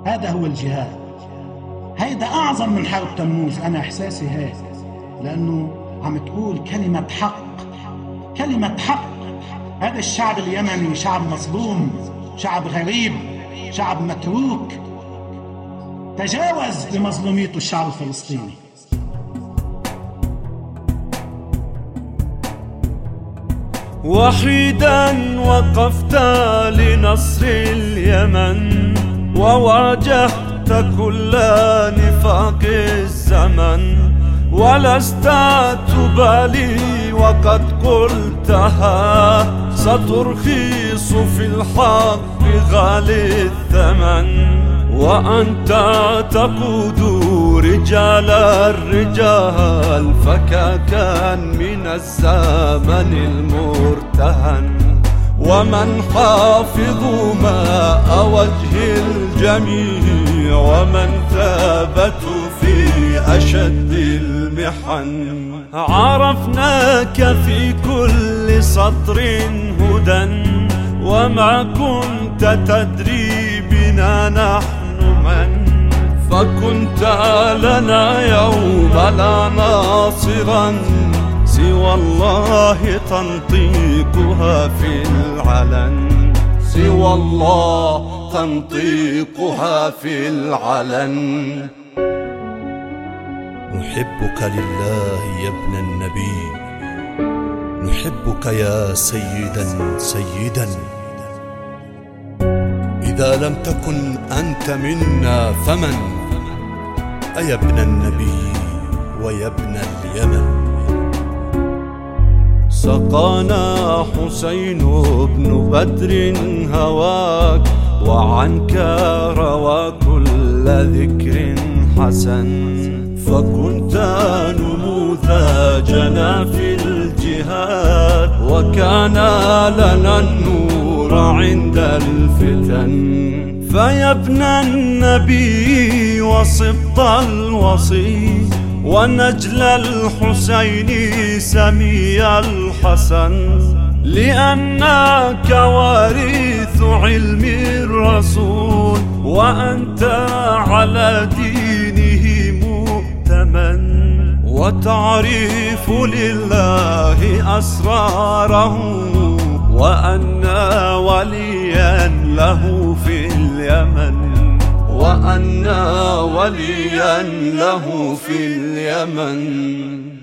هذا هو الجهاد. هيدا أعظم من حرب تموز، أنا إحساسي هيك، لأنه عم تقول كلمة حق، كلمة حق. هذا الشعب اليمني شعب مظلوم، شعب غريب، شعب متروك، تجاوز بمظلوميته الشعب الفلسطيني. وحيدا وقفت لنصر اليمن، وواجهت كل نفاق الزمن، ولست تبالي وقد قلتها، سترخيص في الحق غالي الثمن. وأنت تقود رجال الرجال فكاكا من الزمن المرتهن، ومن حافظ ماء وجه الجميع، ومن ثابت في أشد المحن. عرفناك في كل سطر هدى، وما كنت تدري بنا نحن من، فكنت لنا يوم لا ناصرا سوى الله تنطيقها في العلن، سوى الله تنطيقها في العلن. نحبك لله يا ابن النبي، نحبك يا سيدا سيدا. إذا لم تكن أنت منا فمن؟ أيا ابن النبي ويا ابن اليمن. سقانا حسين بن بدر هواك، وعنك روى كل ذكر حسن، فكنت نموذجنا في الجهاد، وكان لنا النور عند الفتن. فيا ابن النبي وصبط الوصي، ونجل الحسين سمي الحسن، لأنك وارث علم الرسول، وأنت على دينه مؤتمن، وتعرف لله أسراره، وأن وليا له في اليمن، وأن وليا له في اليمن.